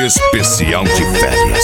Especial de férias.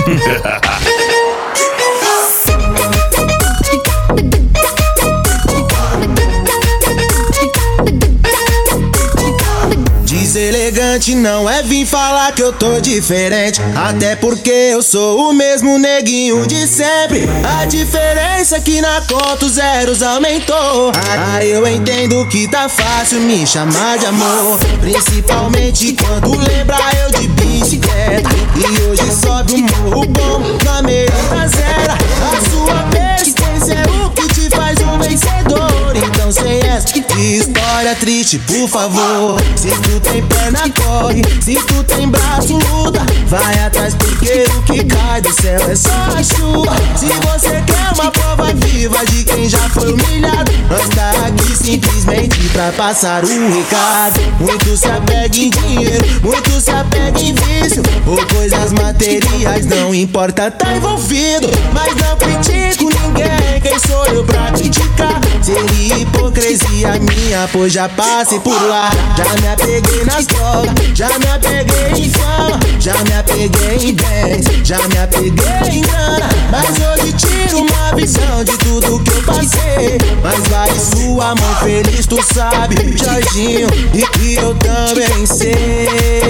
Deselegante não é vir falar que eu tô diferente, até porque eu sou o mesmo neguinho de sempre. A diferença é que na conta os zeros aumentou. Aí eu entendo que tá fácil me chamar de amor, principalmente quando lembra eu de bicicleta. E hoje sobe um morro bom na meia traseira. A sua persistência é o que te faz um vencedor. Então sem essa de história triste, por favor. Se tu tem perna, corre. Se tu tem braço, luta. Vai atrás porque o que cai do céu é só a chuva. Se você quer uma prova viva de quem já foi humilhado, nós tá aqui simplesmente pra passar o recado. Muito se apega em dinheiro, muito se apega em vício ou coisas materiais, não importa, tá envolvido. Mas não critico ninguém, quem sou eu pra criticar? Seria hipocrisia minha, pois já passei por lá. Já me apeguei nas drogas, já me apeguei em fama, já me apeguei em bens, já me apeguei em grana. Mas hoje tiro uma visão de tudo que eu passei. Mas vale sua mão feliz, tu sabe, Jorginho, e que eu também sei.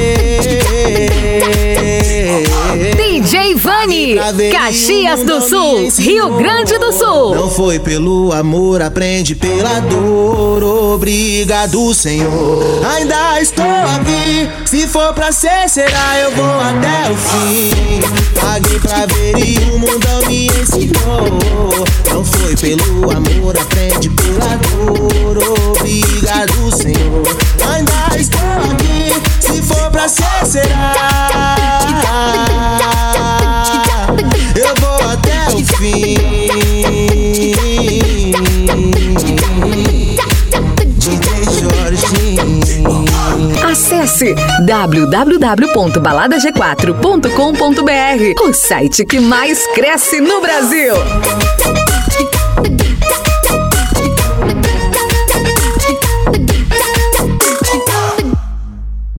DJ Vani, Caxias do Sul, Rio Grande do Sul. Não foi pelo amor, aprende pela dor. Obrigado, Senhor, ainda estou aqui. Se for pra ser, será, eu vou até o fim. Paguei pra ver e o mundão me ensinou. Não foi pelo amor, aprende pela dor. Obrigado, Senhor, ainda estou aqui. Se for pra ser, será, eu vou até o fim. DJ Jorginho. Acesse www.baladag4.com.br, o site que mais cresce no Brasil.